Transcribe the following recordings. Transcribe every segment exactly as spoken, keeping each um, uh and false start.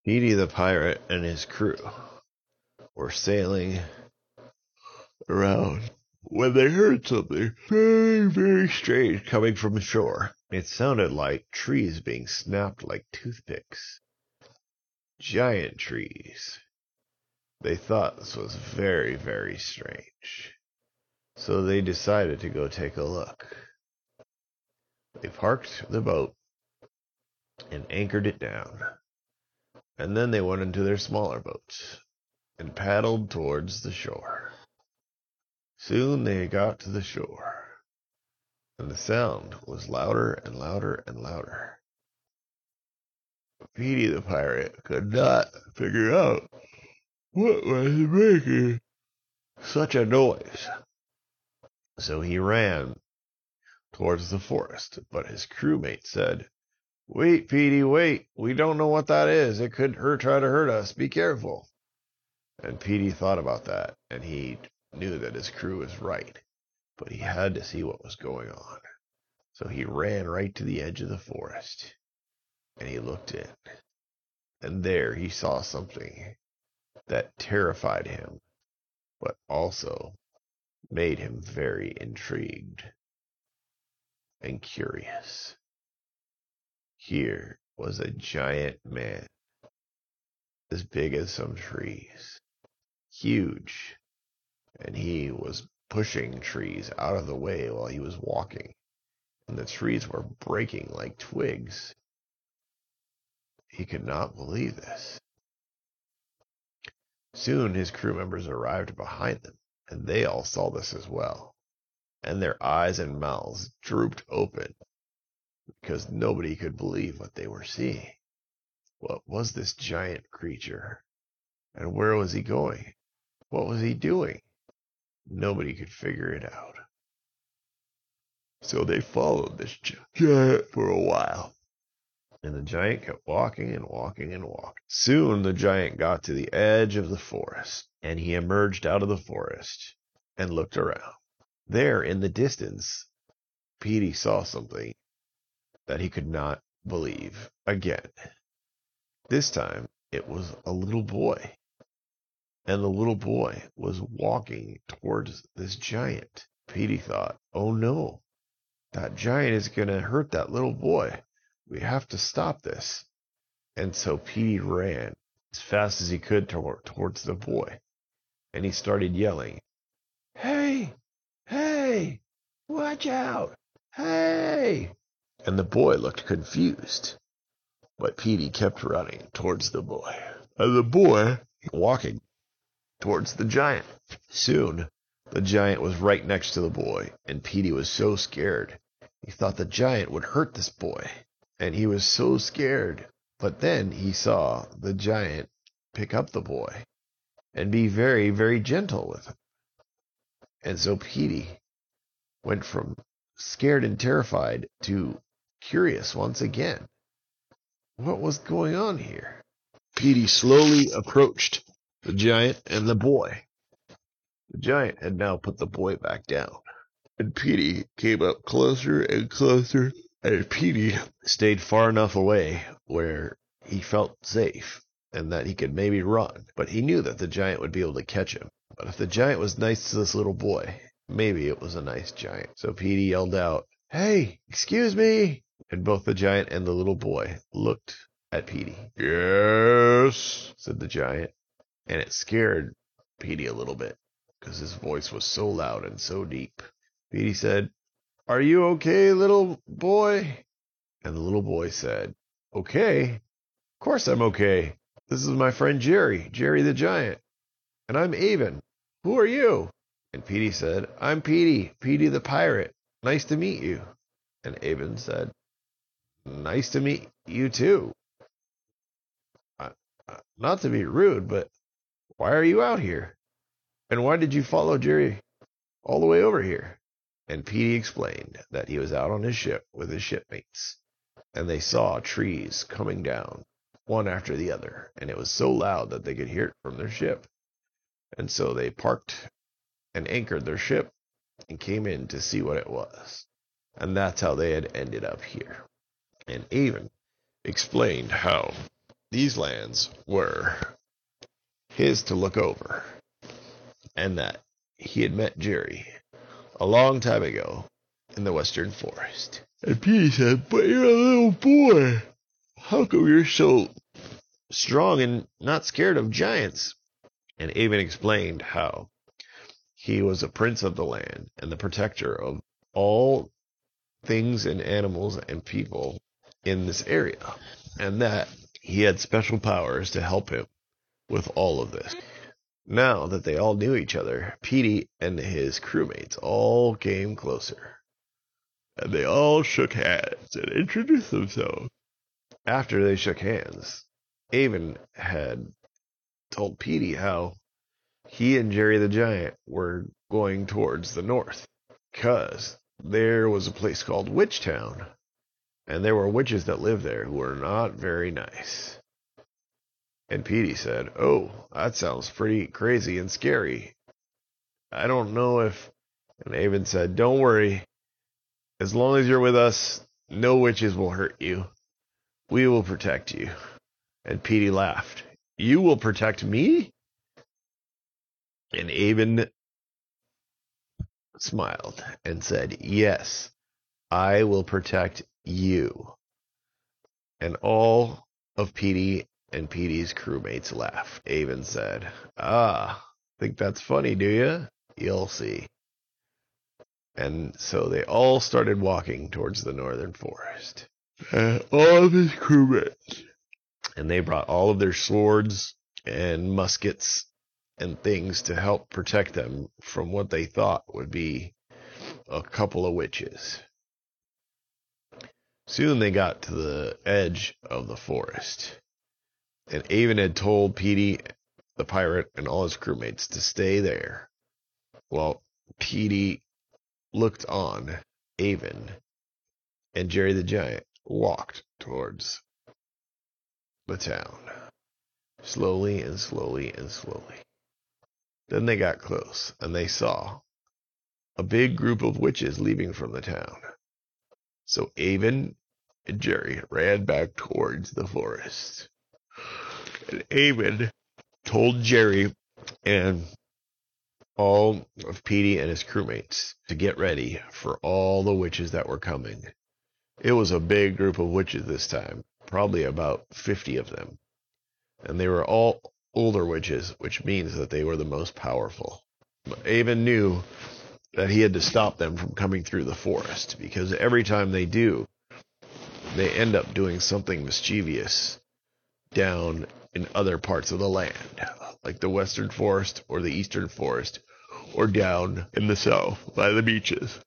Petey the pirate and his crew were sailing around when they heard something very, very strange coming from shore. It sounded like trees being snapped like toothpicks. Giant trees. They thought this was very, very strange. So they decided to go take a look. They parked the boat and anchored it down. And then they went into their smaller boats and paddled towards the shore. Soon they got to the shore, and the sound was louder and louder and louder. Petey the pirate could not figure out what was making such a noise. So he ran towards the forest, but his crewmate said, "Wait, Petey, wait. We don't know what that is. It could hurt, try to hurt us. Be careful." And Petey thought about that, and he knew that his crew was right, but he had to see what was going on. So he ran right to the edge of the forest, and he looked in. And there he saw something that terrified him, but also made him very intrigued and curious. Here was a giant man, as big as some trees, huge, and he was pushing trees out of the way while he was walking, and the trees were breaking like twigs. He could not believe this. Soon his crew members arrived behind them, and they all saw this as well, and their eyes and mouths drooped open because nobody could believe what they were seeing. What was this giant creature? And where was he going? What was he doing? Nobody could figure it out. So they followed this giant for a while. And the giant kept walking and walking and walking. Soon the giant got to the edge of the forest, and he emerged out of the forest and looked around. There in the distance, Petey saw something that he could not believe again. This time it was a little boy, and the little boy was walking towards this giant. Petey thought, "Oh no, that giant is going to hurt that little boy. We have to stop this." And so Petey ran as fast as he could toward, towards the boy, and he started yelling, "Hey, hey, watch out, hey!" And the boy looked confused, but Petey kept running towards the boy, and the boy walking towards the giant. Soon the giant was right next to the boy, and Petey was so scared. He thought the giant would hurt this boy, and he was so scared. But then he saw the giant pick up the boy and be very, very gentle with him. And so Petey went from scared and terrified to curious once again. What was going on here? Petey slowly approached the giant and the boy. The giant had now put the boy back down, and Petey came up closer and closer, and Petey stayed far enough away where he felt safe and that he could maybe run, but he knew that the giant would be able to catch him. But if the giant was nice to this little boy, maybe it was a nice giant. So Petey yelled out, "Hey, excuse me!" And both the giant and the little boy looked at Petey. "Yes," said the giant, and it scared Petey a little bit because his voice was so loud and so deep. Petey said, "Are you okay, little boy?" And the little boy said, "Okay, of course I'm okay. This is my friend Jerry, Jerry the giant. And I'm Avon. Who are you?" And Petey said, "I'm Petey, Petey the pirate. Nice to meet you." And Avon said, "Nice to meet you too. Uh, uh, not to be rude, but why are you out here? And why did you follow Jerry all the way over here?" And Petey explained that he was out on his ship with his shipmates, and they saw trees coming down one after the other, and it was so loud that they could hear it from their ship. And so they parked and anchored their ship and came in to see what it was. And that's how they had ended up here. And Avon explained how these lands were his to look over, and that he had met Jerry a long time ago in the Western Forest. And Petey said, "But you're a little boy. How come you're so strong and not scared of giants?" And Avon explained how he was a prince of the land and the protector of all things and animals and people in this area, and that he had special powers to help him with all of this. Now that they all knew each other, Petey and his crewmates all came closer, and they all shook hands and introduced themselves. After they shook hands, Avon had told Petey how he and Jerry the Giant were going towards the north, because there was a place called Witchtown, and there were witches that lived there who were not very nice. And Petey said, "Oh, that sounds pretty crazy and scary. I don't know if..." And Avon said, "Don't worry. As long as you're with us, no witches will hurt you. We will protect you." And Petey laughed. "You will protect me?" And Avon smiled and said, "Yes, I will protect you." And all of Petey and Petey's crewmates laughed. Avon said, "Ah, think that's funny, do you? You'll see." And so they all started walking towards the northern forest. And all of his crewmates. And they brought all of their swords and muskets and things to help protect them from what they thought would be a couple of witches. Soon they got to the edge of the forest, and Avon had told Petey the pirate and all his crewmates to stay there, while Petey looked on. Avon and Jerry the Giant walked towards the town, slowly and slowly and slowly. Then they got close, and they saw a big group of witches leaving from the town. So Avon and Jerry ran back towards the forest. And Avon told Jerry and all of Petey and his crewmates to get ready for all the witches that were coming. It was a big group of witches this time, probably about fifty of them. And they were all older witches, which means that they were the most powerful. But Avon knew that he had to stop them from coming through the forest, because every time they do, they end up doing something mischievous down in other parts of the land, like the western forest or the eastern forest, or down in the south by the beaches.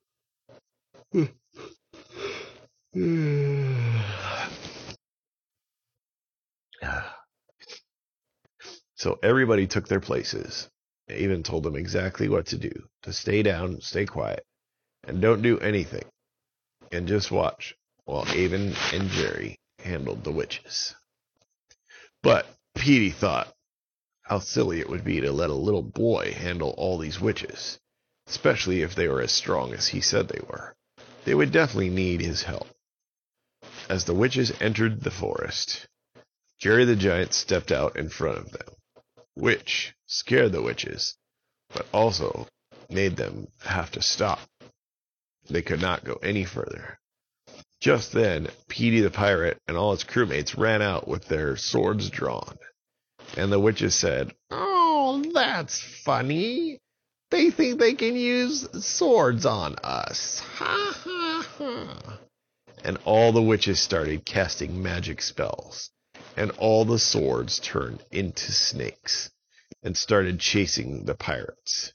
So everybody took their places. Avon told them exactly what to do, to stay down, stay quiet, and don't do anything, and just watch while Avon and Jerry handled the witches. But Petey thought how silly it would be to let a little boy handle all these witches, especially if they were as strong as he said they were. They would definitely need his help. As the witches entered the forest, Jerry the Giant stepped out in front of them, which scared the witches, but also made them have to stop. They could not go any further. Just then, Petey the pirate and all his crewmates ran out with their swords drawn, and the witches said, "Oh, that's funny. They think they can use swords on us. Ha ha ha." And all the witches started casting magic spells, and all the swords turned into snakes and started chasing the pirates.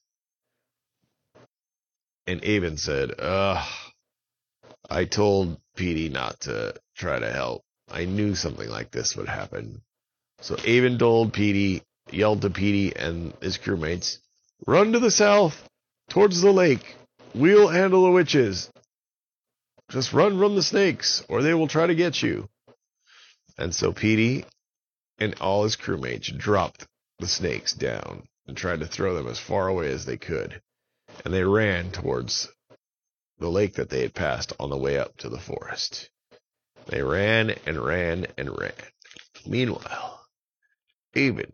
And Avon said, "Ugh, I told Petey not to try to help. I knew something like this would happen." So Avon told Petey, yelled to Petey and his crewmates, "Run to the south, towards the lake. We'll handle the witches. Just run from the snakes, or they will try to get you." And so Petey and all his crewmates dropped the snakes down and tried to throw them as far away as they could. And they ran towards the lake that they had passed on the way up to the forest. They ran and ran and ran. Meanwhile, Avon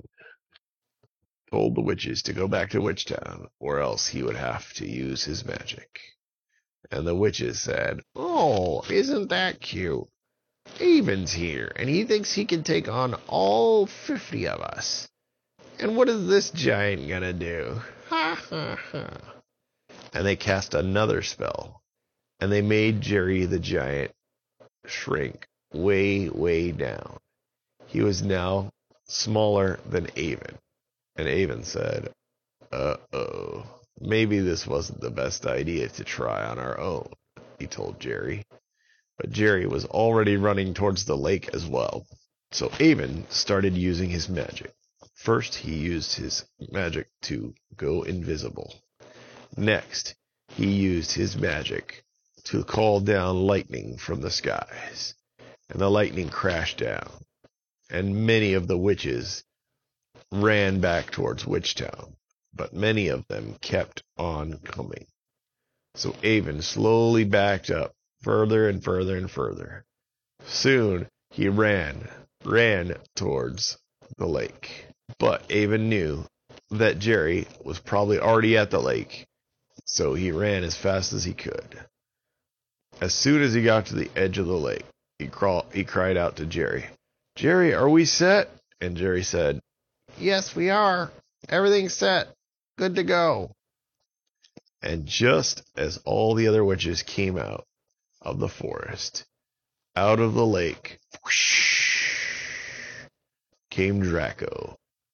told the witches to go back to Witchtown, or else he would have to use his magic. And the witches said, "Oh, isn't that cute? Avon's here, and he thinks he can take on all fifty of us. And what is this giant gonna do? Ha ha ha." And they cast another spell, and they made Jerry the giant shrink way, way down. He was now smaller than Avon. And Avon said, "Uh-oh, maybe this wasn't the best idea to try on our own," he told Jerry. But Jerry was already running towards the lake as well. So Avon started using his magic. First, he used his magic to go invisible. Next, he used his magic to call down lightning from the skies. And the lightning crashed down. And many of the witches ran back towards Witchtown, but many of them kept on coming. So Avon slowly backed up, further and further and further. Soon he ran, ran towards the lake. But Avon knew that Jerry was probably already at the lake, so he ran as fast as he could. As soon as he got to the edge of the lake, he, crawl, he cried out to Jerry, "Jerry, are we set?" And Jerry said, "Yes, we are. Everything's set. Good to go." And just as all the other witches came out of the forest, out of the lake, whoosh, came Draco.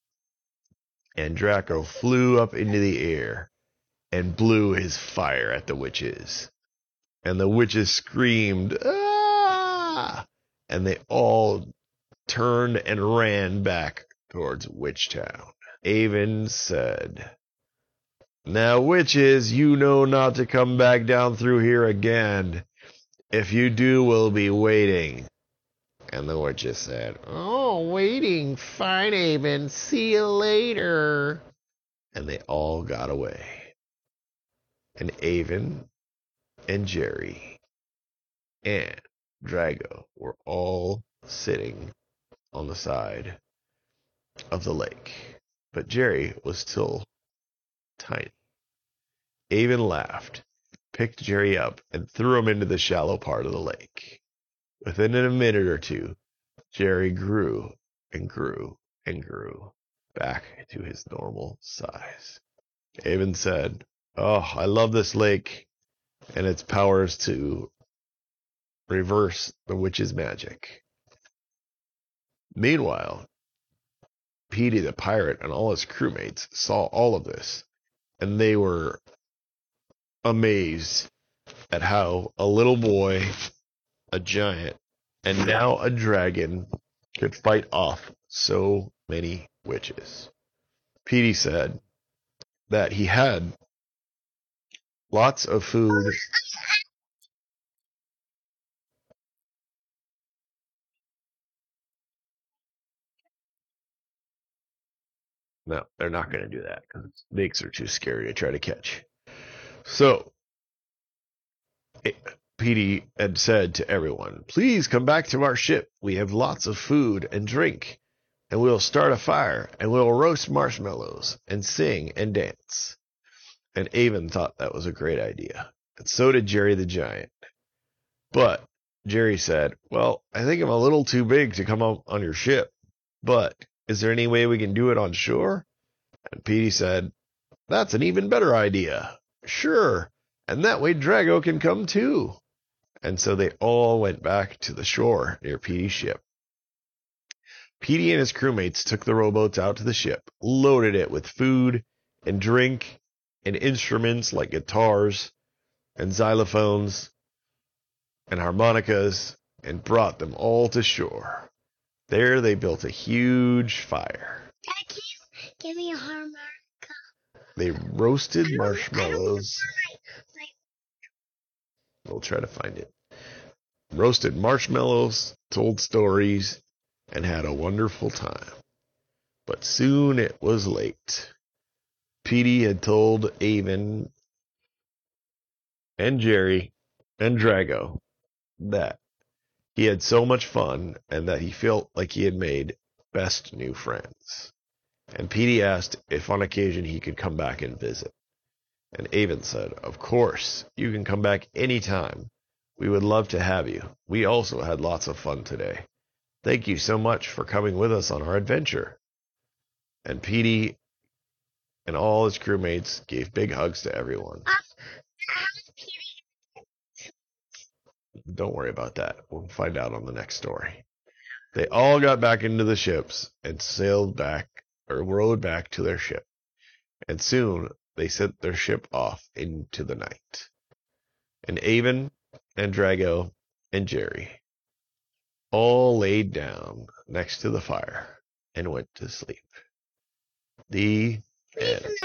And Draco flew up into the air and blew his fire at the witches. And the witches screamed, "Ah!" And they all turned and ran back towards Witchtown. Avon said, "Now, witches, you know not to come back down through here again. If you do, we'll be waiting." And the witches said, "Oh, waiting. Fine, Avon. See you later." And they all got away. And Avon and Jerry and Drago were all sitting on the side of the lake. But Jerry was still tiny. Avon laughed, picked Jerry up, and threw him into the shallow part of the lake. Within a minute or two, Jerry grew and grew and grew back to his normal size. Avon said, "Oh, I love this lake and its powers to reverse the witch's magic." Meanwhile, Petey the pirate and all his crewmates saw all of this, and they were amazed at how a little boy, a giant, and now a dragon could fight off so many witches. Petey said that he had lots of food. No, they're not going to do that because snakes are too scary to try to catch. So, Petey had said to everyone, "Please come back to our ship. We have lots of food and drink, and we'll start a fire, and we'll roast marshmallows, and sing and dance." And Avon thought that was a great idea, and so did Jerry the Giant. But Jerry said, "Well, I think I'm a little too big to come up on your ship, but is there any way we can do it on shore?" And Petey said, "That's an even better idea. Sure, and that way Drago can come too." And so they all went back to the shore near Petey's ship. Petey and his crewmates took the rowboats out to the ship, loaded it with food and drink and instruments like guitars and xylophones and harmonicas, and brought them all to shore. There they built a huge fire. Dad, can you give me a harmonica? They roasted marshmallows. I We'll try to find it. Roasted marshmallows, told stories, and had a wonderful time. But soon it was late. Petey had told Avon and Jerry and Drago that He had so much fun, and that he felt like he had made best new friends. And Petey asked if on occasion he could come back and visit. And Avon said, "Of course, you can come back any time. We would love to have you. We also had lots of fun today. Thank you so much for coming with us on our adventure." And Petey and all his crewmates gave big hugs to everyone. Um, how does Petey Don't worry about that. We'll find out on the next story. They all got back into the ships and sailed back, or rowed back to their ship. And soon they sent their ship off into the night. And Avon and Drago and Jerry all laid down next to the fire and went to sleep. The end.